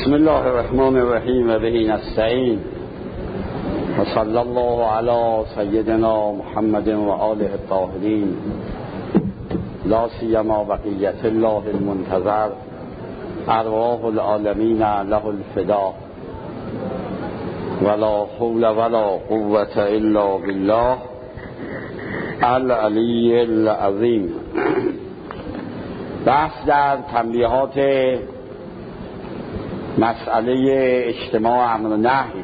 بسم الله الرحمن الرحیم و به نستعین و صلی الله علی سیدنا محمد و آله الطاهرین لا سیما بقیت الله المنتظر ارواح العالمین له الفدا ولا حول ولا قوة الا بالله العلی العظیم. بحث در تنبیهات مسئله اجتماع امر و نهی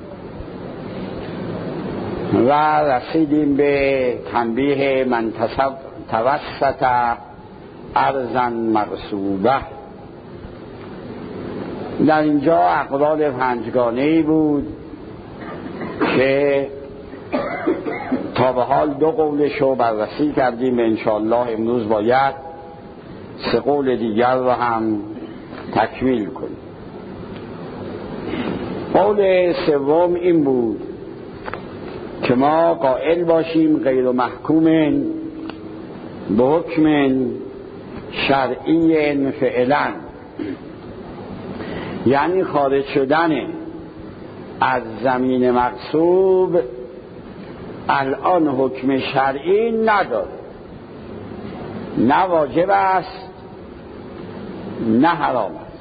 و رسیدیم به تنبیه من توسط ارضا مغصوبه. در اینجا اقوال پنجگانه‌ای بود که تا به حال دو قولش رو بررسی کردیم. انشاءالله امروز باید سه قول دیگر رو هم تکمیل کنیم. قول سوم این بود که ما قائل باشیم غیر محکوم به حکم شرعی فعلا، یعنی خارج شدن از زمین مغصوب الان حکم شرعی نداره، نه واجب است نه حرام است.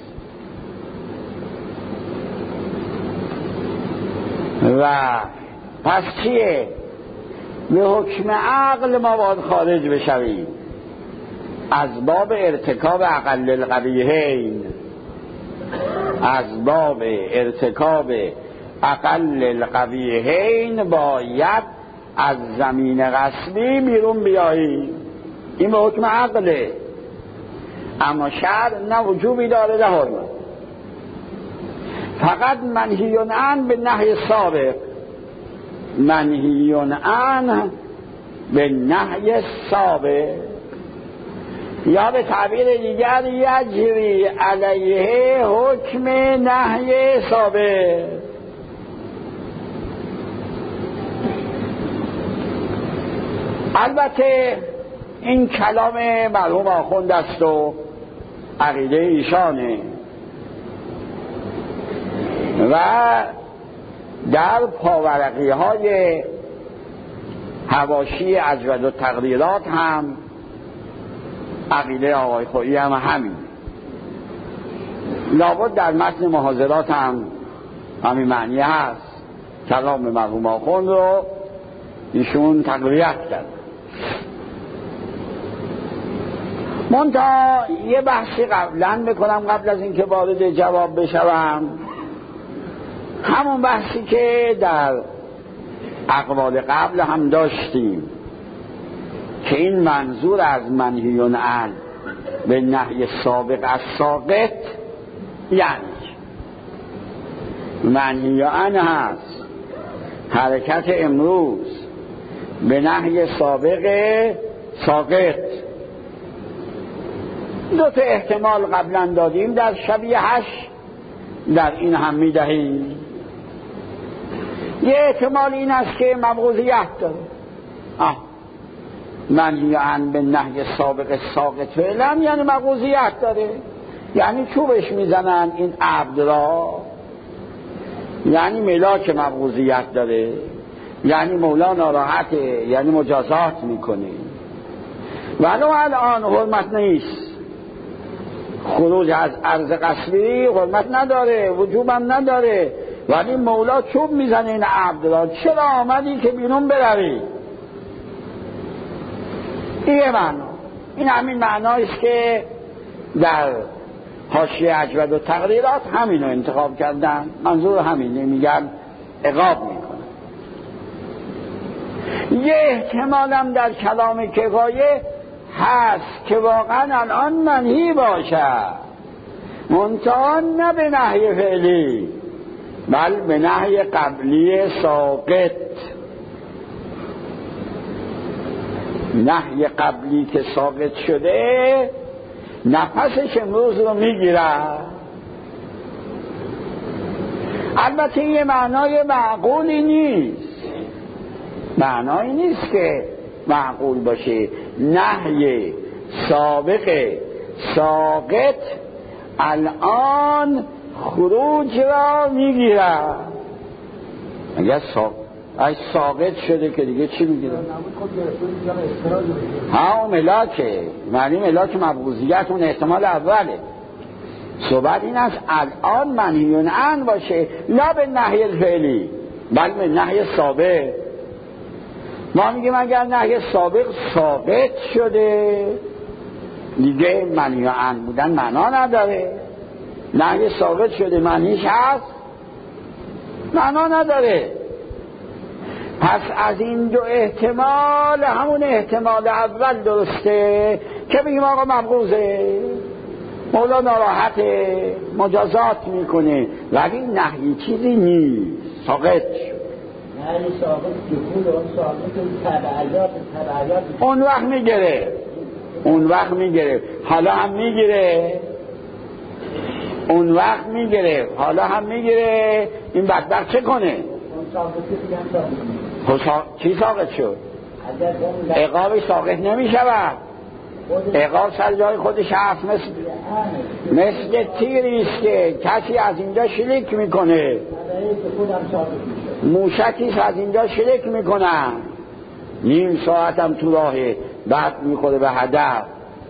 و پس چیه؟ به حکم عقل ما باید خارج بشویم از باب ارتکاب اقل القبیحین، از باب ارتکاب اقل القبیحین باید از زمین غصبی بیرون بیاییم. این به حکم عقله، اما شرع نه وجوبی داره نه حرمت. فقط منهی عنه به نهی سابق، منهی عنه به نهی سابق، یا به تعبیر دیگر یجری علیه حکم نهی سابق. البته این کلام مرحوم آخوند است و عقیده ایشانه و در پاورقی های حواشی اجود و تقریرات هم عقیده آقای خویی هم همین. لابد در متن محاضرات هم همین معنی هست. کلام مرحوم آخوند رو ایشون تقویت کرد. منتها یه بحثی قبلا بکنم قبل از اینکه وارد جواب بشوم، همون بحثی که در اقوال قبل هم داشتیم که این منظور از منهی عنه به نهی سابق از ساقط، یعنی منهی عنه هست حرکت امروز به نهی سابق ساقط. دو تا احتمال قبلا دادیم در شبیهش، در این هم میدهیم. یه احتمال این است که مبغوضیت داره، منهی عنه به نهی سابق ساقط فعلا، یعنی مبغوضیت داره، یعنی چوبش میزنن این عبد را، یعنی ملاک مبغوضیت داره، یعنی مولا ناراحته، یعنی مجازات میکنه. ولو الان حرمت نیست، خروج از ارض غصبی حرمت نداره، وجوبم نداره، ولی مولا چوب میزنه این عبد را، چرا آمدی که بیرون بروی؟ این معنا، این همین معنایست که در حاشیه اجود و تقریرات همینو انتخاب کردن. منظور همینه، میگن عقاب میکنن. یه احتمالم در کلام کفایه هست که واقعا الان منهی باشد، منتها نه به نهی فعلی بل به نهی قبلی ساقط. نهی قبلی که ساقط شده نفسش امروز رو میگیره. البته یه معنای معقولی نیست، معنایی نیست که معقول باشه. نهی سابق ساقط الان خروج را میگیرد. اگر ساقط شده که دیگه چی میگیره؟ ها ملاکه، معنی ملاک مبغوضیت اون احتمال اوله. صحبت این است الان منهی عنه باشه، نه به نهی الفعلی بلکه به نهی سابق. ما میگیم اگر نهی سابق ثابت شده دیگه منهی عنه بودن معنا نداره. نهی ثابت شده معنیش هست معنا نداره. پس از این دو احتمال همون احتمال اول درسته که بگیم آقا مبغوضه، مولا ناراحته، مجازات میکنه، ولی نهی چیزی نیست، ساقط شد. نهی ساقط دخول اون ساقط تبعیات اون وقت میگیره حالا هم میگیره، اون وقت میگیره حالا هم میگیره. این بدبخت چه کنه؟ چی ساقط شد؟ عقابش ساقط نمیشود. عقاب سر جای خودش هست، مثل تیریست که کسی از اینجا شلیک میکنه، موشکیست از اینجا شلیک میکنن، نیم ساعت هم تو راهه بعد میخوره به هدف.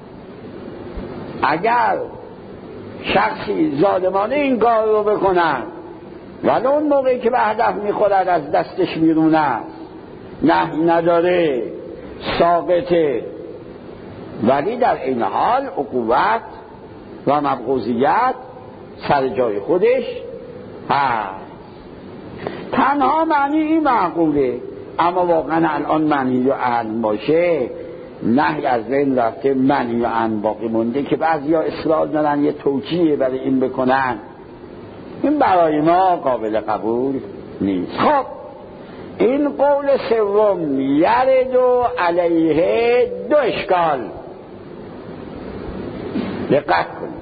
اگر شخصی ظالمانه این کار رو بکنن ولی اون موقعی که به هدف میخورد از دستش میرونه، نهی نداره، ثابته، ولی در این حال عقوبت و مبغوضیت سر جای خودش هست. تنها معنی این معقوله، اما واقعا الان معنی و عنه باشه نهی از بین رفته، معنی و عنه باقی مونده که بعضیا اصرار دارن یه توجیه برای این بکنن. این برای ما قابل قبول نیست. خب این قول سوم یرد علیه دو اشکال. دقت کنید.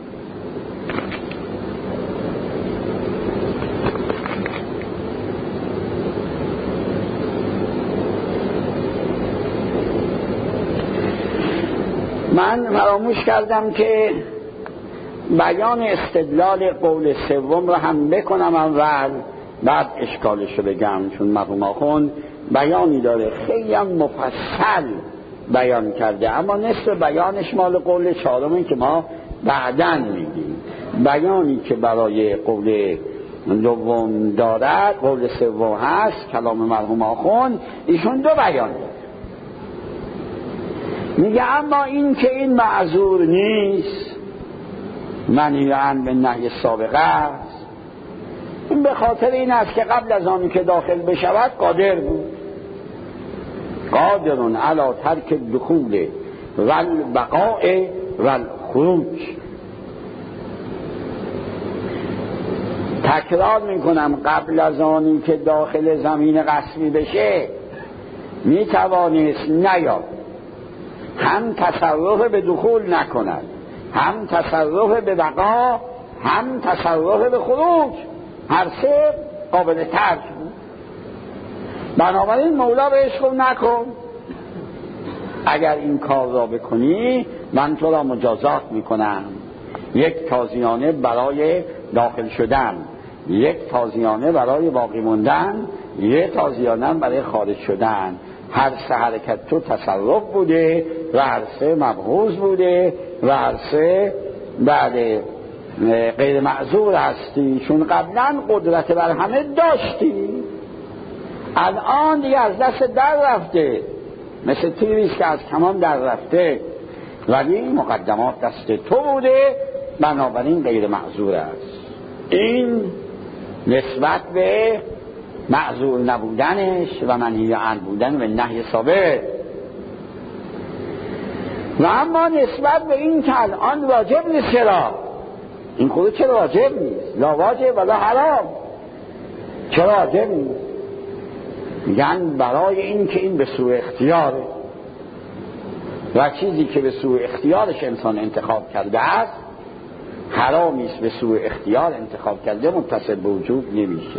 من فراموش کردم که بیان استدلال قول سوم رو هم بکنم اول، بعد اشکالش رو بگم، چون مرحوم آخوند بیانی داره خیلی هم مفصل بیان کرده، اما نصف بیانش مال قول چهارم که ما بعداً میگیم. بیانی که برای قول دوم دارد، قول سوم هست، کلام مرحوم آخوند، ایشون دو بیان داره. میگه اما این که این معذور نیست، منهی عنه به نهی سابقه است، این به خاطر این است که قبل از آن که داخل بشود قادر بود، قادرون علی ترک دخول و البقاء و الخروج. تکرار میکنم قبل از آنی که داخل زمین غصبی بشه میتوانست نیاد، هم تصرف به دخول نکند، هم تصرف به بقا، هم تصرف به خروج، هر سه قابل ترک بود. بنابراین مولا بهش گفت نکن، اگر این کار را بکنی من تو را مجازات میکنم، یک تازیانه برای داخل شدن، یک تازیانه برای باقی موندن، یک تازیانه برای خارج شدن. هر سه حرکت تو تصرف بوده و هر سه مبغوض بوده و هر سه بعد غیر معذور هستی، چون قبلا قدرت بر همه داشتی، الان دیگه از دست در رفته، مثل تیریست که از کمان در رفته، ولی مقدمات دست تو بوده، بنابراین غیر معذور است. این نسبت به معذور نبودنش و منهی عنه بودن و نهی ثابت. و اما نسبت به این که الان واجب نیست، چرا؟ این خود چرا واجب نیست؟ لا واجب ولا حرام. چرا واجب نیست؟ میگن برای این که این به سوء اختیاره و چیزی که به سوء اختیارش انسان انتخاب کرده است حرامی است، به سوء اختیار انتخاب کرده متصل به وجوب نمیشه.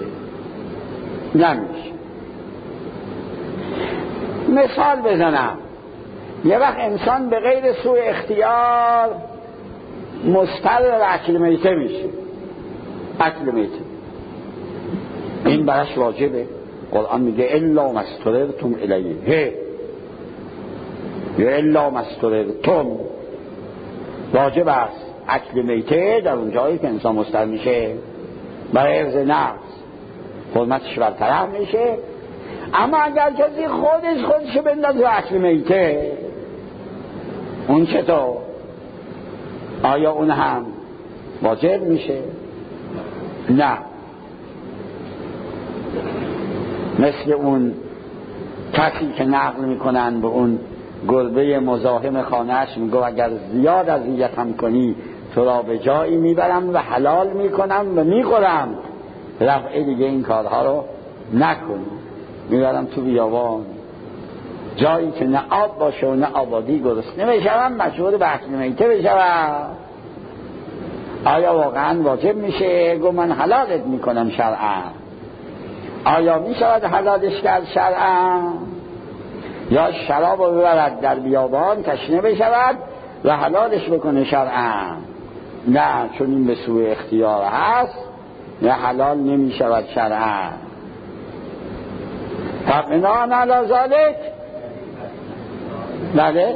مثال بزنم، یه وقت انسان به غیر سوء اختیار مضطر به اکل میته میشه، اکل میته این براش واجبه. قرآن میگه الا مستررتم الیه، یا الا مستررتم، واجب است اکل میته در اون جایی که انسان مضطر میشه، برای حفظ نفس حرمتش برطرف میشه. اما اگر کسی خودشو بندازه اکل میته، اون چطور؟ آیا اون هم واجب میشه؟ نه. مثل اون کسی که نقل میکنن به اون گربه مزاحم خانهش، میگو اگر زیاد اذیتم کنی تو را به جایی میبرم و حلال میکنم و میخورم، رفعه دیگه این کارها رو نکنی، میبرم تو بیابان جایی که نه آب باشه و نه آبادی، گرسنه بشوم، مشهور به اکل میته بشوم. آیا واقعا واجب میشه؟ گو من حلالت میکنم شرعا. آیا میشود حلالش کرد شرعا؟ یا شراب رو ببرد در بیابان تشنه بشود و حلالش بکنه شرعا؟ نه، چون این به سوء اختیار هست نه حلال نمیشود شرعا. فبناء علی ذلک، بله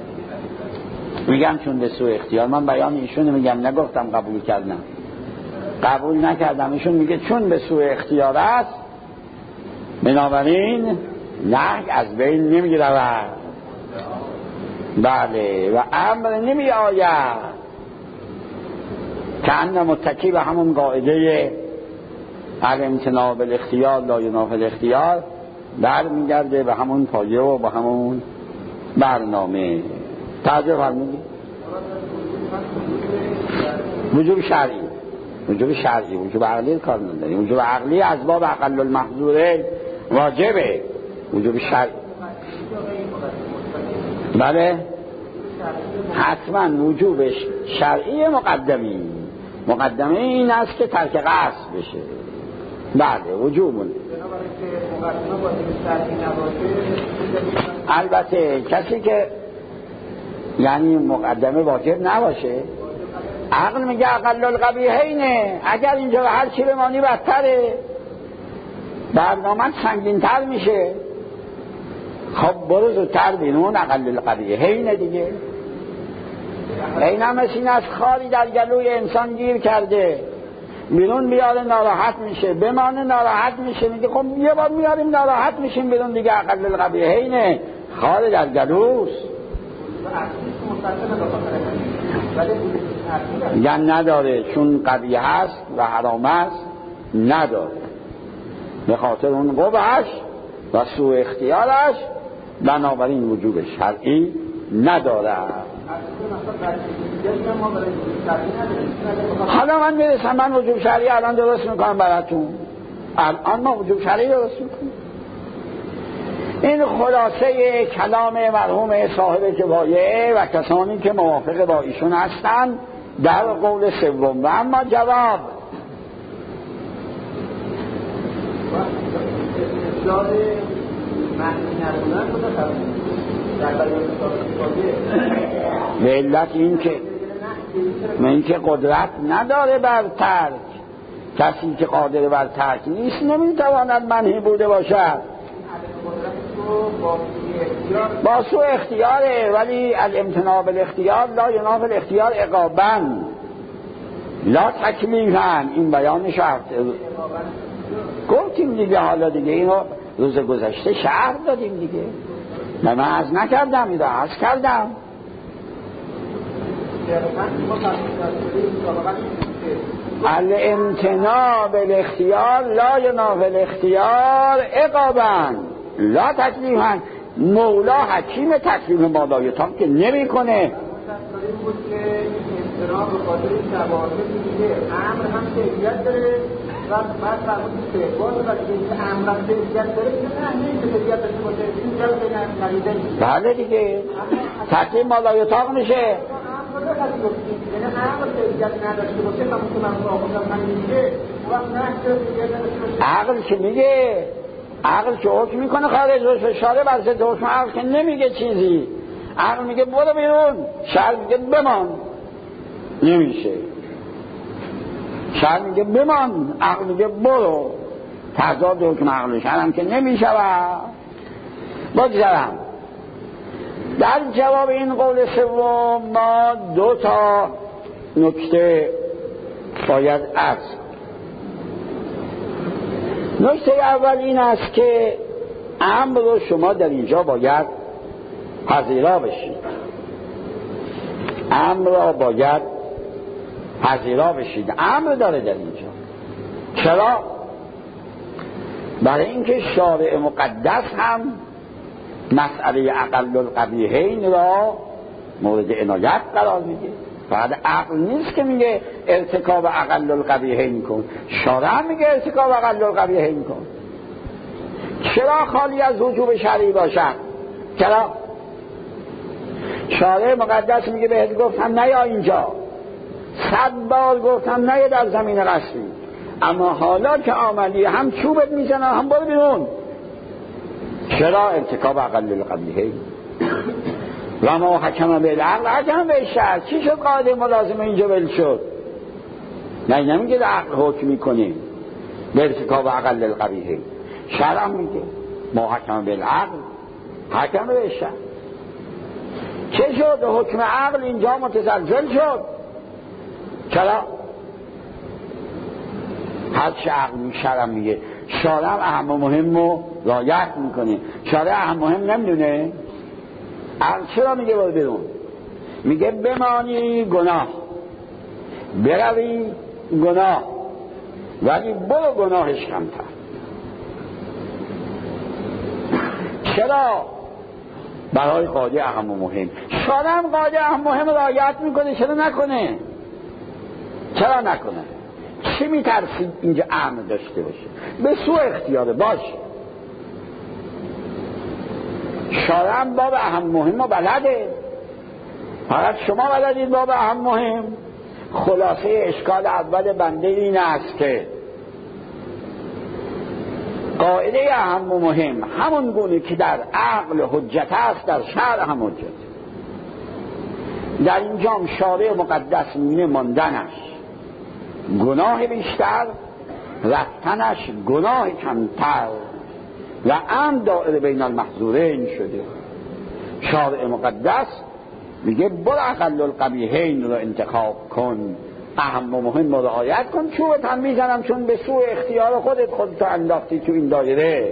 میگم چون به سوء اختیار، من بیان ایشون میگم، نگفتم قبول کردم، قبول نکردم. ایشون میگه چون به سوء اختیار است بنابراین نهی از بین نمی رود. بله، و امر نمی آید که ان متکی به همون قاعده الامتناع بالاختیار لا ینافی الاختیار برمیگرده به همون پایه و به همون برنامه. توجه فرمودید؟ وجوب شرعی، وجوب شرعی، وجوب عقلی کار نداریم. وجوب عقلی از باب اقل المحظوره واجبه. وجوب شرعی بله حتما وجوبش شرعی مقدمه این است که ترک قصد بشه. بله وجوبون. البته کسی که یعنی مقدمه واجب نباشه، عقل میگه اقل القبیحینه، اگر اینجا به هر چی بمانی بدتره، برنامه سنگین تر میشه. خب برو زودتر بیرون، اقل القبیحینه دیگه. این هم مثل این از خاری در گلوی انسان گیر کرده، بیرون بیاره ناراحت میشه، بمانه ناراحت میشه، میگه خب یه بار میاریم ناراحت میشیم بیرون دیگه، اقل القبیحینه، خار در گلوست. یعنی نداره، چون قبیح است و حرام است نداره، به خاطر اون قبحش و سوء اختیارش بنابراین وجوب شرعی نداره. حالا من میرسم، من وجوب شرعی الان درست میکنم براتون. الان ما وجوب شرعی درست میکنم. این خلاصه کلام مرحوم صاحب کفایه و کسانی که موافق با ایشون هستند در قول سوم. و اما جواب به علت این که قدرت نداره بر ترک. کسی که قادر بر ترک نیست نمیتواند منهی بوده باشد. با سوء اختیاره، ولی الامتناع بالاختیار لا ینافی الاختیار عقابا لا تکلیفا. این بیان شرط گفتیم دیگه. حالا دیگه اینو روز گذشته شرح دادیم دیگه، من عرض نکردم، اینو عرض کردم. الامتناع بالاختیار لا ینافی الاختیار عقابا لا تکلیفا. مولا حکیم تکلیف مالایتان که نمی کنه. بله دیگه، تکلیف مالایتان میشه. عقل که میگه، عقل که حکم میکنه خارج روش شاره بر ضد حکم عقل که نمیگه چیزی. عقل میگه برو بیرون، شرع میگه بمان. نمیشه. شرع میگه بمان، عقل میگه برو. تضاد حکم عقل و شرع هم که نمیشود. بگذارم در جواب این قول سوم ما 2 تا نکته باید عرض. نکته اول این است که امر رو شما در اینجا باید پذیرا بشید. امر را باید پذیرا بشید. امر داره در اینجا. چرا؟ برای اینکه شارع مقدس هم مسئله اقل القبیحین را مورد عنایت قرار میده. فقط عقل نیست که میگه ارتکاب اقل القبیحین کن، شارع میگه ارتکاب اقل القبیحین کن. چرا خالی از وجوب شرعی باشد؟ چرا؟ شارع مقدس میگه بهت گفتم نیا اینجا، 100 بار گفتم نیا در زمین قصری، اما حالا که آمدی هم چوبت میزنن هم برو بیرون. چرا؟ ارتکاب اقل القبیحین. و ما حکم بالعقل حکم بالشرع. چی شد قاعده ملازمه اینجا ول شد؟ نمیگه عقل حکم میکنه به ارتکاب اقل القبیحین، شرع میگه ما حکم بالعقل حکم بالشرع. چه شد؟ حکم عقل اینجا متزلزل شد. چرا؟ هر چه عقل شرع میگه. شارع اهم و مهم رو رعایت میکنه. شارع اهم مهم نمیدونه. عقل چرا میگه برو بیرون؟ میگه بمانی گناه، بروی گناه، ولی برو گناهش کمتر. چرا؟ برای قاعده اهم و مهم. شارع هم قاعده اهم و مهم رعایت میکنه، چرا نکنه؟ چرا نکنه؟ چی میترسید اینجا امر داشته باشه؟ به سوء اختیاره باش. شارع هم باب اهم مهم و بلده، فقط شما بلدید باب اهم مهم. خلاصه اشکال اول بنده این است که قاعده اهم و مهم همون گونه که در عقل حجت است در شرع هم حجت. در اینجا شارع مقدس می‌بینه ماندنش گناه بیشتر، رفتنش گناه کمتر و امر دائره بین المحظورین شده. شارع مقدس میگه برو اقل القبیحین رو انتخاب کن، اهم و مهم رو رعایت کن. چوبت هم میزنم چون به سوء اختیار خودتو انداختی تو این دایره.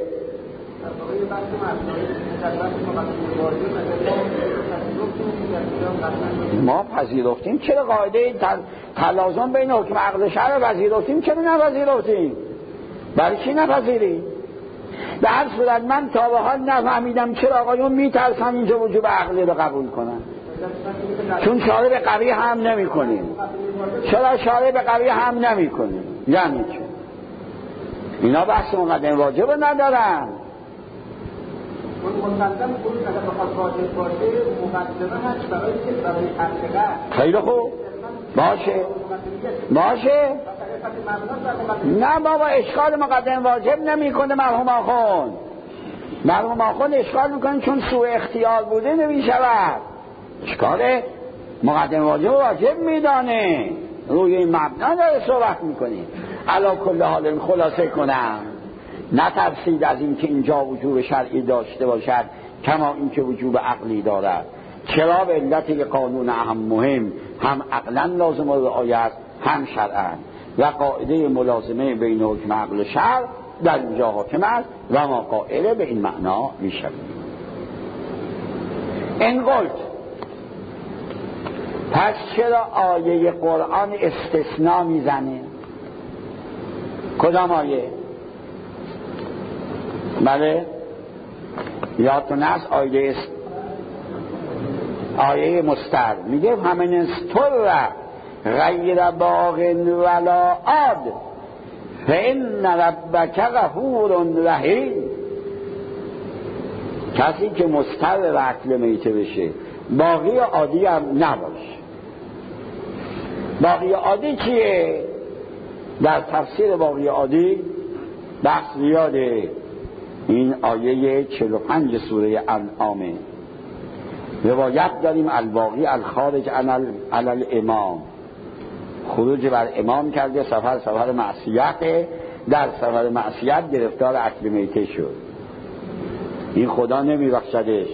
ما پذیرفتیم. چرا قاعده تلازم بین حکم عقل و شرع پذیرفتیم؟ چرا نپذیرفتیم؟ برای چی نپذیریم؟ به هر صورت من تا به حال نفهمیدم چرا آقایون میترسن اینجا وجوب عقلی رو قبول کنن. چون شارع به قوی هم نمی کنیم. چرا شارع به قوی هم نمی کنیم؟ یعنی چه؟ اینا بحث مقدم واجب ندارن. خیلی خوب باشه. نه بابا، اشکال مقدم واجب نمی کنه. مرحوم آخوند اشکال میکنه چون سوء اختیار بوده نمی شود. اشکال مقدم واجب میدانه. روی این مبنا داره صحبت میکنه. علی کل حال خلاصه کنم، نترسید از این که اینجا وجوب شرعی داشته باشد کما این که وجوب عقلی دارد. چرا؟ به علت قانون اهم مهم هم عقلا لازم و رعایت هم شرعا، و قاعده ملازمه بین حکم عقل و شرع در اینجا حاکم است و ما قائل به این معنا میشویم. این قلت پس چرا آیه قرآن استثناء میزنه؟ کدام آیه؟ بله یادتون است آیه مستر میگه همین استر غیر باغ ولا عاد فإن ربک غفور رحیم. کسی که مستر و اکل میته بشه، باقی عادی هم نباشه. باقی عادی چیه؟ در تفسیر باقی عادی بحث زیاده. این آیه 45 سوره انعامه. روایت داریم الباقی الخارج علی الامام خروج بر امام کرده، سفر معصیته، در سفر معصیت گرفتار اکل میته شد، این خدا نمیبخشدش.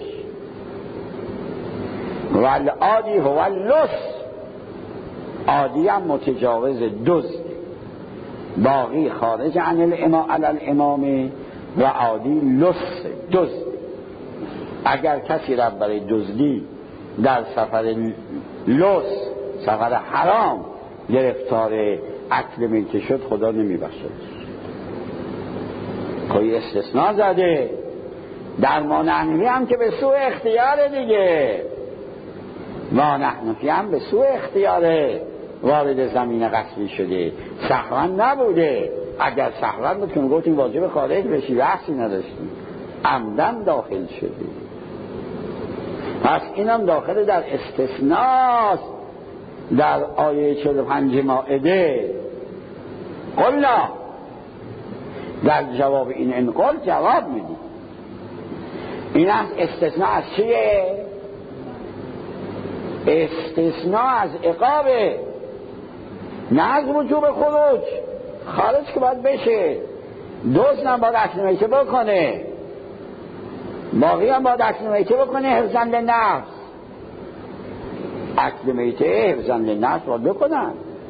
والعادی هو اللص، عادی هم متجاوز دزد، باقی خارج عن الامام و عادی لص دزد. اگر کسی را برای دزدی در سفر لص، سفر حرام گرفتار اکل میته شد، خدا نمیبخشد. کوئی استثناء زده. در ما نحنفی هم که به سوء اختیار دیگه، ما نحنفی هم به سوء اختیاره وارد زمین غصبی شده، سهوا نبوده. اگر سهوا بود که گفتیم واجب خارج بشی، بحثی نداشتیم، عمدن داخل شده. پس اینم داخل در استثناست. در آیه 45 مائده قلنا، در جواب این انقال جواب میدی. این از استثناء از چیه؟ استثناء از عقابه، نه از وجوب خروج. خارج که باید بشه، دوست هم باید اکل میته بکنه، باقی هم باید اکل میته بکنه حفظاً للنفس. اکل میته حفظاً للنفس باید بکنن،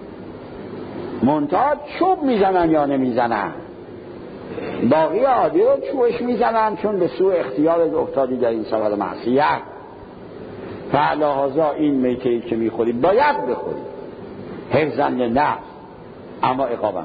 منتها چوب میزنن یا نمیزنن. باقی عادی رو چوبش میزنن چون به سوء اختیار افتادی در این سفر معصیت. فعلاهازا این میتهی که میخوری باید بخوری حفظاً للنفس، اما عقابم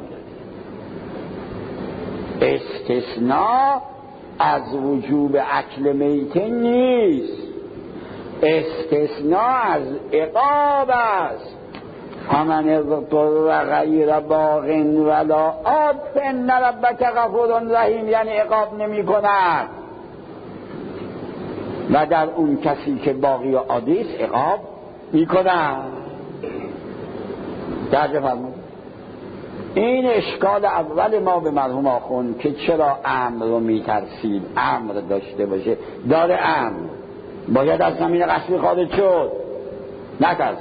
داری. استثناء از وجوب اکل میته نیست، استثناء از عقاب است. فمن اضطر غیر باغ ولا عاد فإن ربک غفور رحیم، یعنی عقاب نمی کند. و در اون کسی که باغی و عادی است عقاب می کند. درجه فرمود. این اشکال اول ما به مرحوم آخوند که چرا امر رو می ترسید، امر داشته باشه، داره امر باید از زمین غصبی خارج شد، نترس.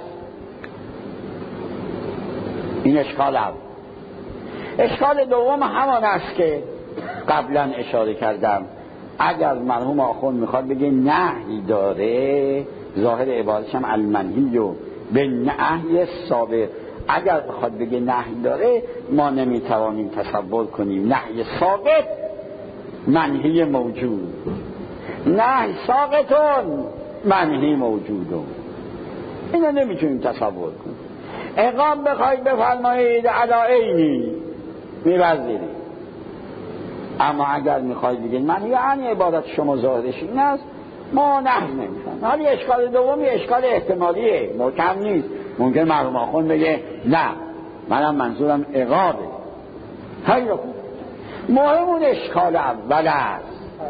این اشکال اول. اشکال دوم همان است که قبلا اشاره کردم. اگر مرحوم آخوند میخواد بگه نهی داره، ظاهر عبارتش هم المنهی و به نهی سابق، اگر بخواد بگه نهی داره ما نمیتوانیم تصور کنیم نهی ساقط منهی موجود، نهی ساقطون منهی موجودون، اینو نمیتونیم تصور کنیم. عقاب بخواید بفرمایید علیینی می‌پذیریم، اما اگر میخواید بگید منهی عن عبارت شما ظاهرش این است، ما نهی نمی‌کنیم. حالی اشکال دومی اشکال احتمالیه، محکم نیست. ممکن مرحوم آخوند بگه نه منم منظورم عقابه. خیلی خوب، مهم اون اشکال اول است.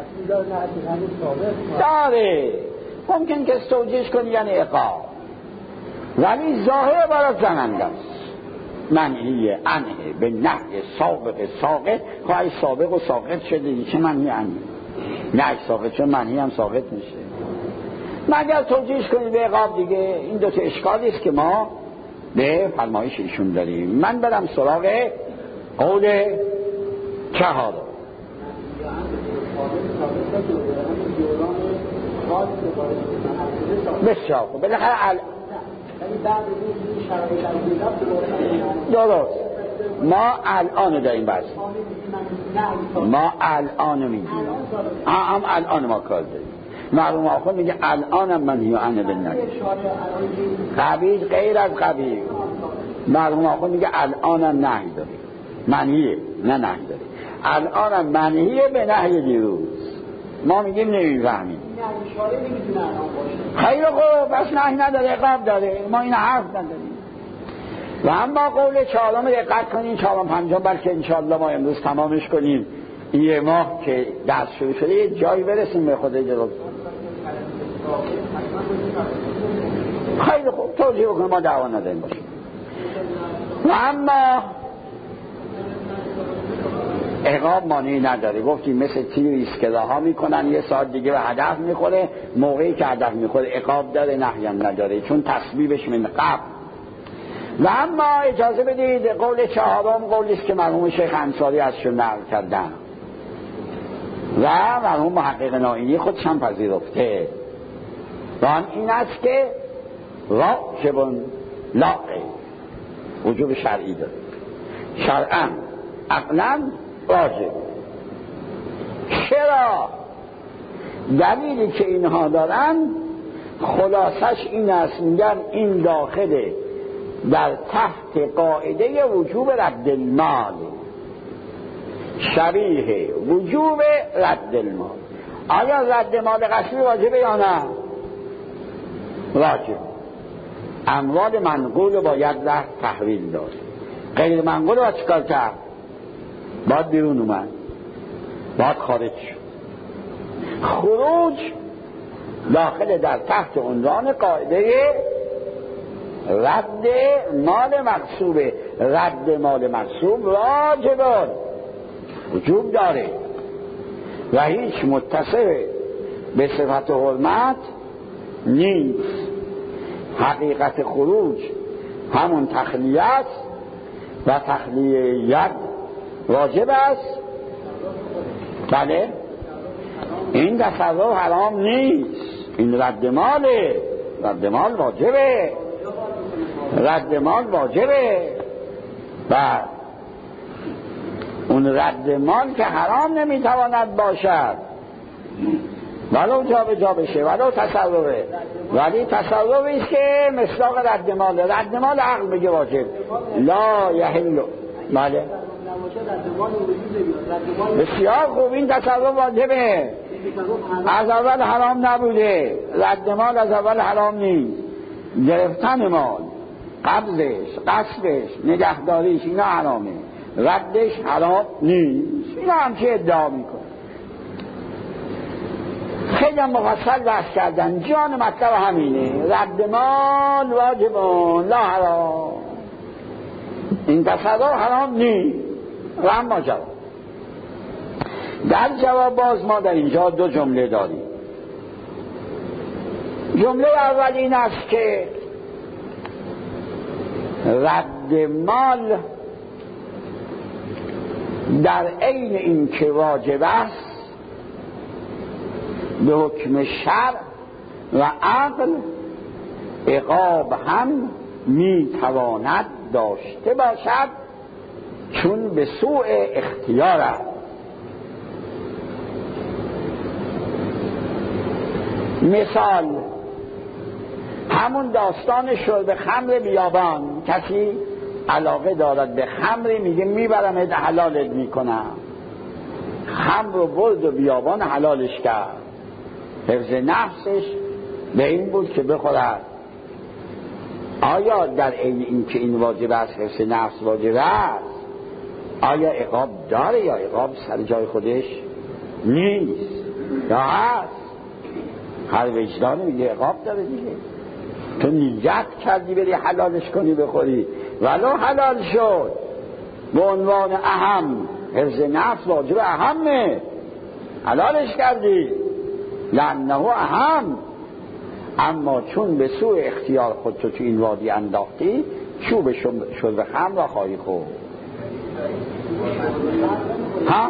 داره ممکن که توجیهش کنی یعنی عقاب، ولی ظاهر برای زننده است. منهی عنه به نهی ساقط. خواهی سابق و ساقط شده چه منهی عنه؟ نهی ساقط شد منهی هم ساقط میشه. مگر توجیهش کنید به عقاب دیگه. این دوتا اشکالی است که ما به فرمایش ایشون داریم. من برم سراغ قول چهارم. بسیار خوب. بالاخره درست ما الان داریم بس، ما الان میگیم هم الان ما کار داریم. مرحوم آخوند میگه الانم منهی عنه بالنهی، قبیل غیر از قبیل. مرحوم آخوند میگه الانم نهی داره، منهیه نه نهی داره، الانم منهیه به نهی دیروز. ما میگیم نمیفهمیم. خیلی خوب، بس نهی نداره عقاب داره، ما این حرف نداریم. و اما قول چهارم دقت کنین، چهارم پنجم بلکه انشاءالله ما امروز تمامش کنیم، یه ماه که درس شروع شده یه جایی برسیم به خود جلو. خیلی خوب توجیه بکنیم، ما دعوا نداریم باشیم. و اما عقاب مانعی نداره. گفتیم مثل تیری است که رها میکنن یه ساعت دیگه به هدف میخوره، موقعی که هدف میخوره عقاب داره، نهی هم نداره، چون تسبیبش من قبل. و اما اجازه بدید قول چهارم قولی است که مرحوم شیخ انصاری ازشون نقل کردن و مرحوم محقق نائینی خودش هم پذیرفته و آن این است که واجب لا غیر، وجوب شرعی داره، شرعاً عقلاً واجب. چرا؟ دلیلی که اینها دارن خلاصش این است، میگن این داخله در تحت قاعده وجوب رد المال، شبیه وجوب رد المال. آیا رد مال غصبی واجبه یا نه؟ واجب. اموال منقول باید له تحویل داد، غیر منقول باید چکار کرد؟ باید بیرون اومد، باید خارج شد. خروج داخل در تحت عنوان قاعده رد مال مغصوبه. رد مال مغصوب واجبه، وجوب داره و هیچ متصف به صفت حرمت نیست. حقیقت خروج همون تخلیه است و تخلیه ید واجب است. بله، این تصرف حرام نیست، این رد ماله، رد مال واجبه، رد مال واجبه و اون رد مال که حرام نمیتواند باشد ولو جا به جا بشه، ولو تصرفه، ولی تصرفی است که مصداق رد مال. رد مال عقل بگه واجب لا یحل. بله بسیار خوب، این تصرف واجبه، از اول حرام نبوده. رد مال از اول حرام نیست، گرفتن مال، قبضش، قصبش، نگهداریش اینا حرامه، ردش حرام نیست. اینا همچه ادعا میکنه. خیلی مفصل بحث کردن، جان مطلب همینه، رد مال واجبون لا حرام، این تصرف حرام نیست. و اما جواب، در جواب باز ما در اینجا دو جمله داریم. جمله اول این است که رد مال در عین این که واجب است به حکم شرع و عقل عقاب هم میتواند داشته باشد، چون به سوء اختیار است. مثال همون داستان شرب خمر بیابان، کسی علاقه دارد به خمر، میگه میبرم حلالت میکنم، خمر رو برد و بیابان حلالش کرد، حفظ نفسش به این بود که بخورد. آیا در این که این واجب است، حفظ نفس واجب است، آیا عقاب داره یا عقاب سر جای خودش نیست؟ یا هست؟ هر وجدان میگه عقاب داره دیگه. تو نیت کردی بری حلالش کنی بخوری، ولو حلال شد به عنوان اهم، حفظ نفس واجب اهمه، حلالش کردی لانه اهم، اما چون به سوء اختیار خود تو این وادی انداختی، چوب شرب خمر را خواهی خورد. ها؟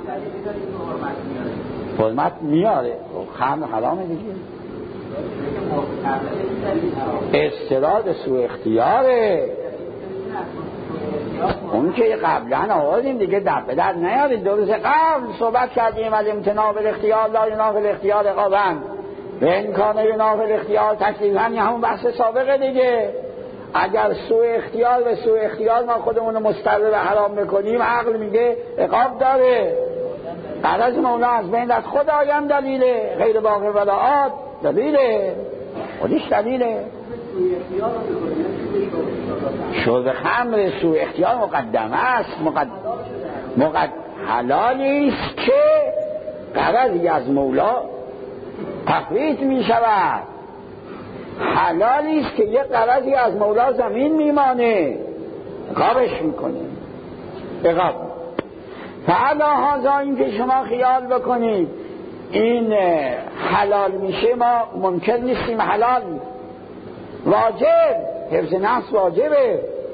حرمت میاره، خمر حرامه دیگه، استراد به سوء اختیاره. اون که قبلا آوردیم دیگه، به در نیارید. دو روز قبل صحبت کردیم از امتناع بالاختیار لا یناف الاختیار عقاباً و امکان یناف الاختیار تکلیفاً، همون بحث سابقه دیگه. اگر سوء اختیار به سوء اختیار ما خودمون مضطر به حرام بکنیم، عقل میگه عقاب داره. قرض مولا از بین از خود آیم دلیله، غیر باقی ولعات دلیله، خودش دلیله. شرب خمر سوء اختیار مقدمه است، حلالی است که قرضی از مولا تفریط می شود، حلالی است که یک قرضی از مولا زمین میمانه، عقابش میکنه. عقاب فعلا هازا، این که شما خیال بکنید این حلال میشه، ما منکر نیستیم، حلال واجب، حفظ نفس واجبه،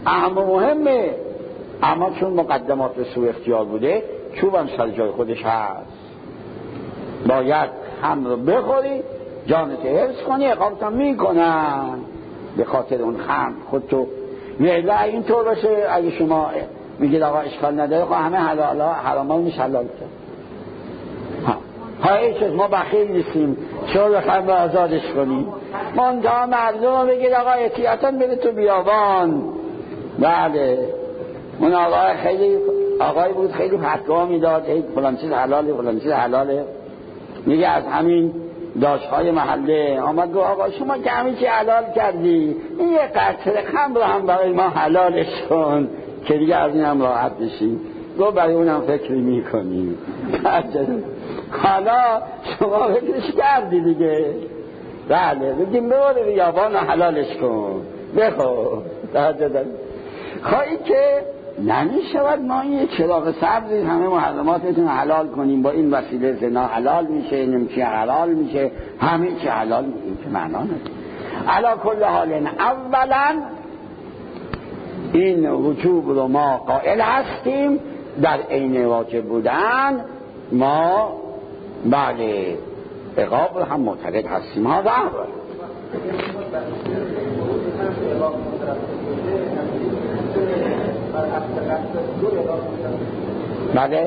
اهم و مهمه، اما چون مقدمات سوء اختیار بوده چوبم سر جای خودش هست. باید هم رو بخوری، جانت حفظ کنی، اقامت هم میکنن به خاطر اون خم خودتو. نه اینطور باشه اگه شما میگید آقا اشکال نداره، خب همه حراما رو میشه حلال کرد. های چیز ما بخیل نیستیم، چرا بخوایم به آزادش کنیم؟ منتها مردم رو بگید آقا احتیاطاً بده تو بیابان. بله اون آقای خیلی آقای بود، خیلی فتوا میداد فلان چیز حلاله فلان چیز حلاله. میگه از همین داشتهای محله آمد گفت آقا شما که همین چی حلال کردی، این یه قطره خمر رو هم برای ما حلالش کن که دیگه از این هم راحت بشیم. گفت برای اونم فکری میکنی. حالا شما فکرش کردی دیگه. بله بگیم بباره بیابان حلالش کن بخور. خواهی که نمیشود ما این چراغ سبزی همه محرماتتون حلال کنیم، با این وسیله زنا حلال میشه، نمیچی حلال میشه، همه چی حلال میشه، این که معنا نداره. علا کل حال اولا این وجوب رو ما قائل هستیم، در عین واجب بودن ما بله عقاب رو هم معتقد هستیم. ها بله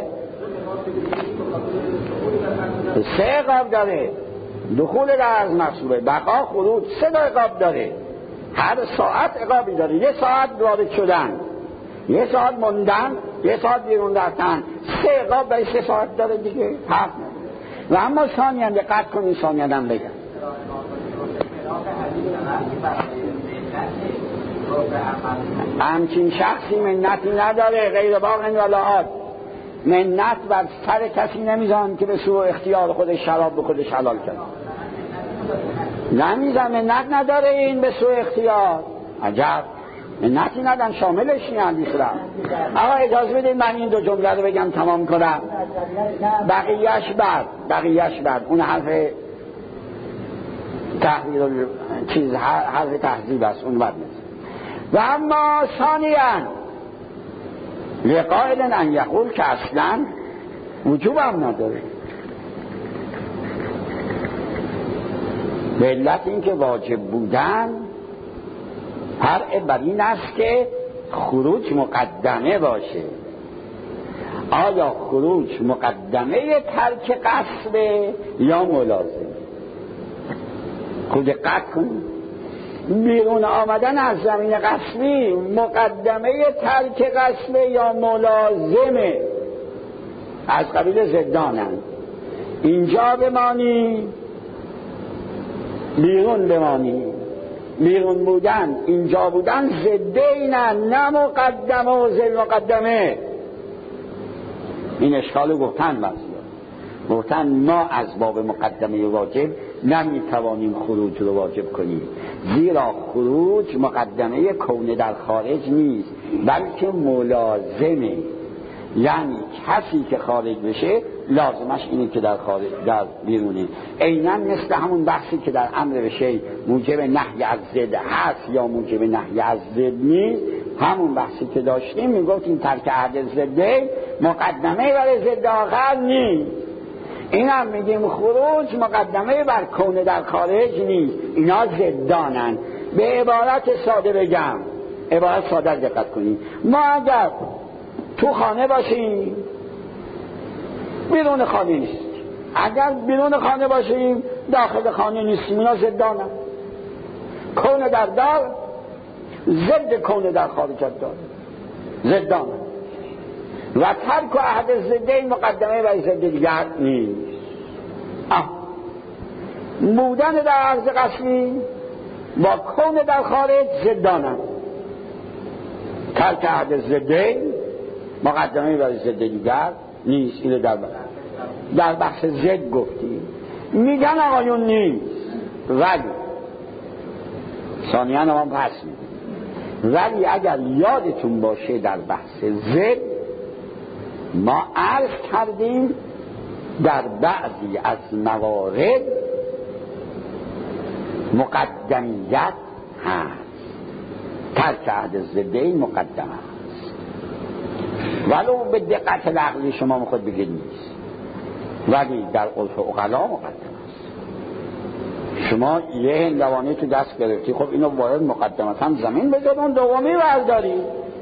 3 عقاب داره. دخول در از محصوبه، بقا، خروج، 3 عقاب داره. هر ساعت عقابی داره. 1 ساعت وارد شدن، 1 ساعت موندن، 1 ساعت بیرون رفتن، 3 عقاب برای 3 ساعت داره دیگه. حق نداره. و اما ثانیاً دقت کنید، ثانیاً هم بگم همچین شخصی منتی نداره غیر باغ ولا عاد. منت بر سر کسی نمیزن که به سوء اختیار خودش شراب به خودش حلال کرد. نمیزن، منت نداره این به سوء اختیار. عجب منتی ندن، شاملش نیان دیسرم. آقا اجازه بدید من این 2 جمله رو بگم تمام کنم، بقیهش بعد اون حرف تحویل چیز حرف تحذیب است، اون بعد نیست. و اما ثانیاً لقائل ان یقول که اصلا وجوب هم نداره. به علت این که واجب بودن فرع بر این است که خروج مقدمه باشه. آیا خروج مقدمه ترک قصبه یا ملازم؟ خود دقت کنید، بیرون آمدن از زمین قصبی مقدمه ترک قصبه یا ملازمه؟ از قبیل زدانند. اینجا بمانی بیرون بمانی، بیرون بودن اینجا بودن ضدینن، نه مقدمه و ضد مقدمه. این اشکالو گفتن بعضیا، گفتن ما از باب مقدمه واجب نمیتوانیم خروج رو واجب کنیم، زیرا خروج مقدمه کون در خارج نیست بلکه ملازمه. یعنی کسی که خارج بشه لازمش اینه که در خارج در بیرونه. عیناً مثل همون بحثی که در امر بشه موجب نهی از ضد هست یا موجب نهی از ضد نیست، همون بحثی که داشتیم میگفتیم ترک عهد ضده مقدمه برای ضد آخر نیست. این هم میگیم خروج مقدمه بر کون در خارج نیست، اینا ضدانن. به عبارت ساده بگم، عبارت ساده دقت کنید، ما اگر تو خانه باشیم بیرون خانه نیست، اگر بیرون خانه باشیم داخل خانه نیستیم، اینا ضدانن. کون در دار ضد کون در خارج دار، ضدانن. و ترک و عهد ضدین مقدمه بر ضد دیگر نیست. بودن در عرض قصبی با کون در خارج ضدانن. ترک عهد ضدین مقدمه بر ضد دیگر نیست. اینو در بحث ضد گفتیم. میگن آقایون نیست، ولی ثانیاً هم پس میگن ولی اگر یادتون باشه در بحث ضد ما عرض کردیم در بعضی از موارد مقدمیت هست. ترک عهد ضدین مقدم است، ولو به دقت عقلی شما خود بگید نیست، ولی در عرف عقلا مقدم است. شما یه هندوانه تو دست گرفتی، خب اینو باید مقدمتا زمین بذار، اون دومی برداری.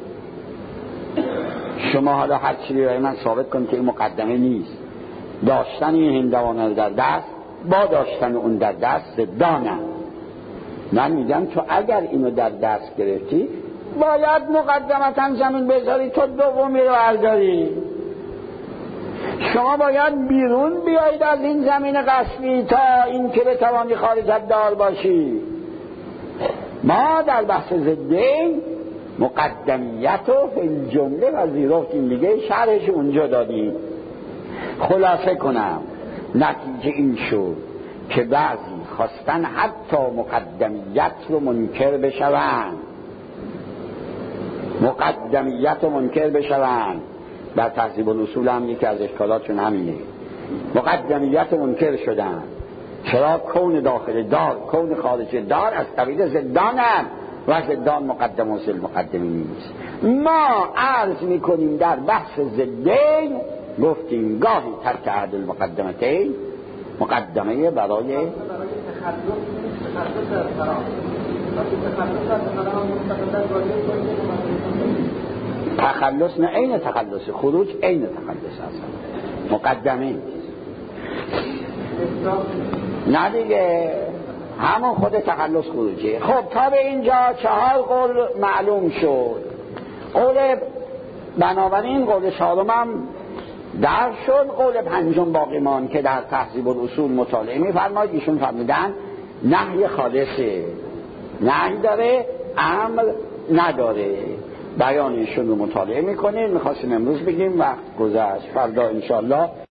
شما حالا هر چیزی برای من ثابت کن که این مقدمه نیست. داشتن این هندوانه در دست با داشتن اون در دست ضدانه. من میگم تو اگر اینو در دست گرفتی باید مقدمتا زمین بذاری، تو دومی رو برداری. شما باید بیرون بیایید از این زمین غصبی تا این که بتوانی خارج از دار باشی. ما در بحث ضدین مقدمیت رو فی الجمله پذیرفتیم دیگه، شرحش اونجا دادیم. خلاصه کنم، نتیجه این شد که بعضی خواستن حتی مقدمیت رو منکر بشوند، مقدمیت رو منکر بشوند. در تهذیب الاصول هم یکی از اشکالاتشون همینه، مقدمیت رو منکر شدن. چرا؟ کون داخل دار کون خارج دار از قبیل ضدانند و ضدان مقدم و ضد مقدمی نیست. ما عرض میکنیم در بحث ضدین گفتیم گاهی ترک عهد المقدمتین مقدمه برای تخلص، نه عین تخلص، خروج عین تخلص هست، مقدمه نه دیگه، همون خود تخلص خروجی. خب تا به اینجا 4 قول معلوم شد. قول بنابراین قول 4م در شد. قول 5 باقی مان که در تهذیب الاصول مطالعه می‌فرماید. ایشون فرمودن نهی خالصه، نهی داره امر نداره. بیان ایشون رو مطالعه میکنید. میخواستیم امروز بگیم وقت گذشت، فردا انشالله